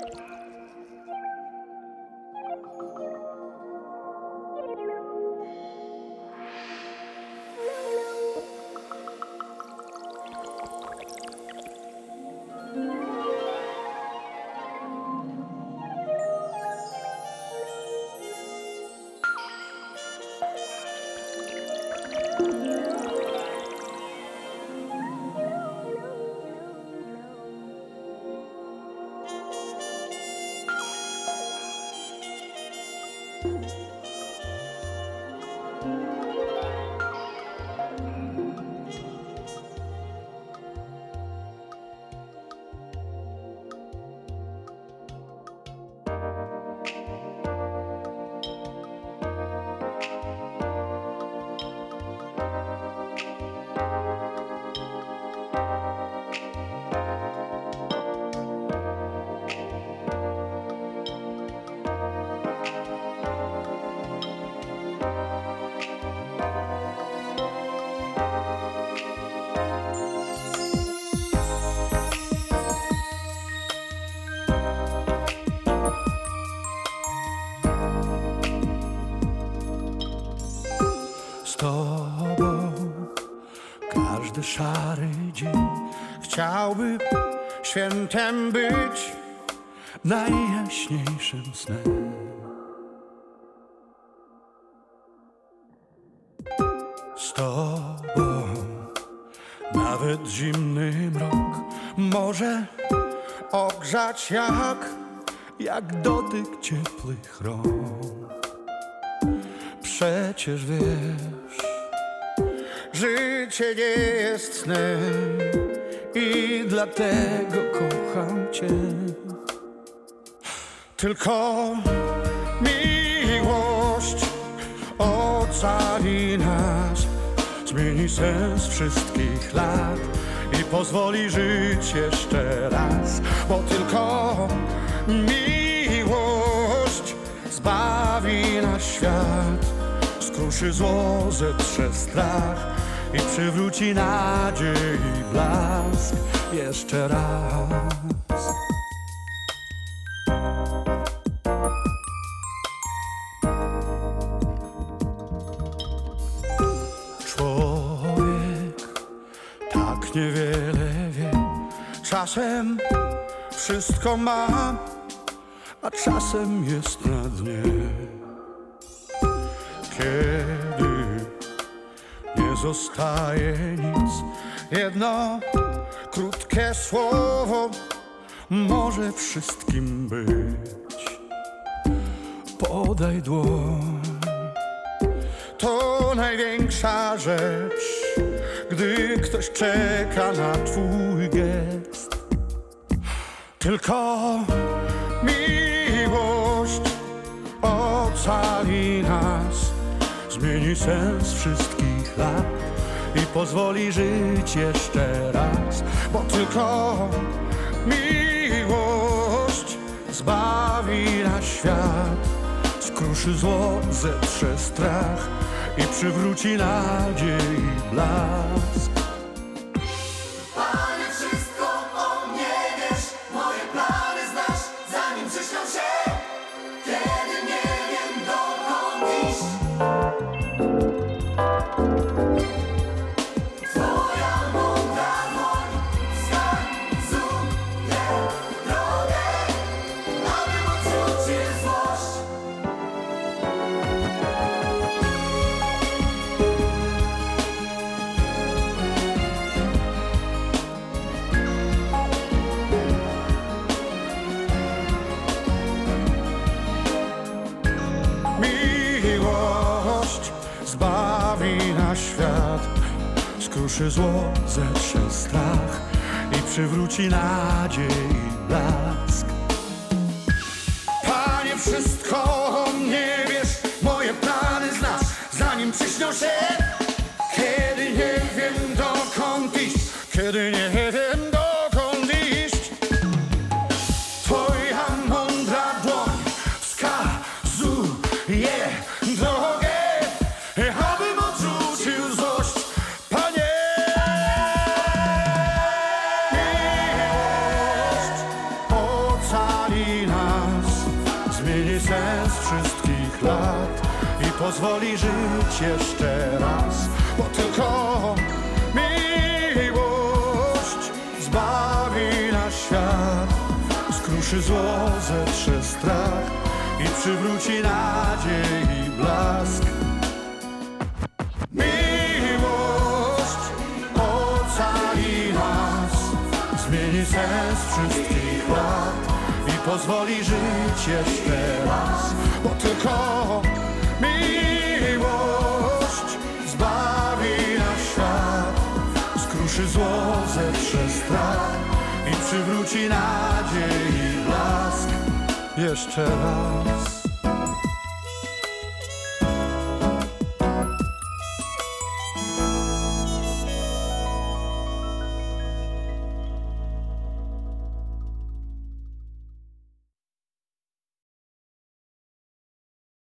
Z tobą każdy szary dzień chciałby świętem być, najjaśniejszym snem. Z tobą nawet zimny mrok może ogrzać jak dotyk ciepłych rąk. Przecież wiesz, życie nie jest snem i dlatego kocham cię. Tylko miłość ocali nas, zmieni sens wszystkich lat i pozwoli żyć jeszcze raz. Bo tylko miłość zbawi nasz świat, skruszy zło, zetrze strach i przywróci nadziei blask jeszcze raz. Człowiek tak niewiele wie, czasem wszystko ma, a czasem jest na dnie. Kiedy nie zostaje nic, jedno krótkie słowo może wszystkim być. Podaj dłoń, to największa rzecz, gdy ktoś czeka na twój gest. Tylko miłość ocali nas, zmieni sens wszystkich lat i pozwoli żyć jeszcze raz. Bo tylko miłość zbawi nasz świat, skruszy zło, zetrze strach i przywróci nadziei blask. Panie, wszystko o mnie wiesz, moje plany znasz, zanim przyśnią się, kiedy nie wiem dokąd iść. Twoja mądra dłoń wskazuje drogę, abym odrzucił złość. Miłość zbawi nasz świat, skruszy zło, zetrze strach i przywróci nadziei blask. Panie, wszystko o mnie wiesz, moje plany znasz, zanim przyśnią się, kiedy nie wiem dokąd iść, kiedy nie wiem dokąd iść. Twoja mądra dłoń wskazuje drogę, abym odrzucił złość. Panie, miłość ocali pozwoli żyć jeszcze raz, bo tylko miłość zbawi nasz świat, skruszy zło, zetrze strach i przywróci nadziei blask. Miłość ocali nas, zmieni sens wszystkich lat i pozwoli żyć jeszcze raz, bo tylko miłość zbawi nasz świat, skruszy zło, zetrze strach i przywróci nadziei blask. Jeszcze raz.